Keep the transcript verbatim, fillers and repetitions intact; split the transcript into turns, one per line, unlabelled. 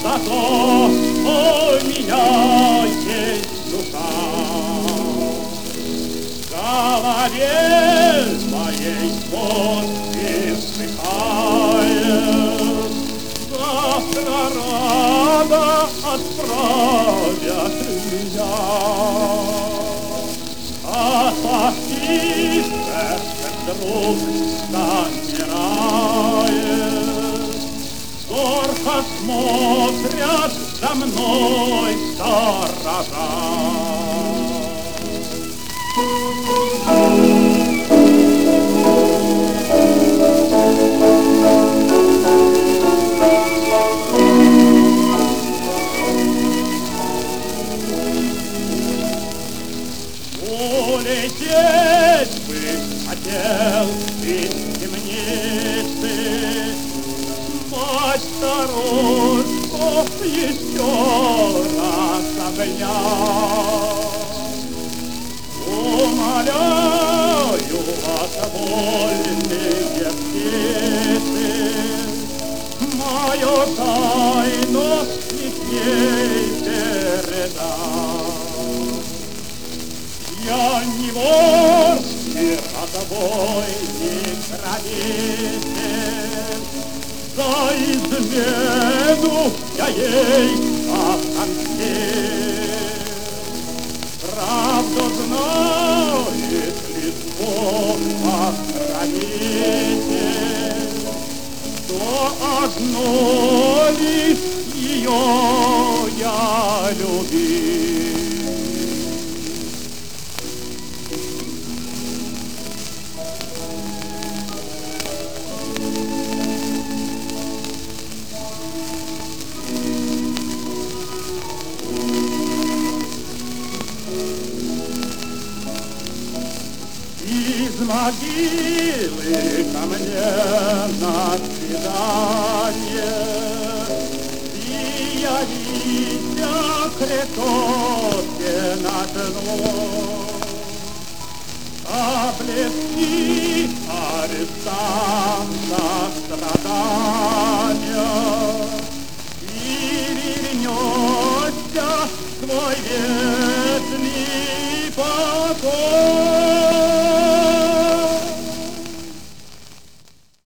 зато у меня есть душа. В голове моей мозги вздыхает, завтра рано отправят меня. А пахнет сердце вдруг замирает, зорко смотрят за мной сторожа. Улететь бы хотел из темницы, мать старушку еще раз обнять. Умоляю вас, вольные птицы, мою тайну не передать. Я не вор, не разбойник, грабитель, за измену я ей отомстил. Правду знает лицо охранитель, что одно лишь ее я любил. Из могилы ко мне на свидание и явися к решетке на дно. Облегчи арестанта страдания и вернешься в свой вечный покой.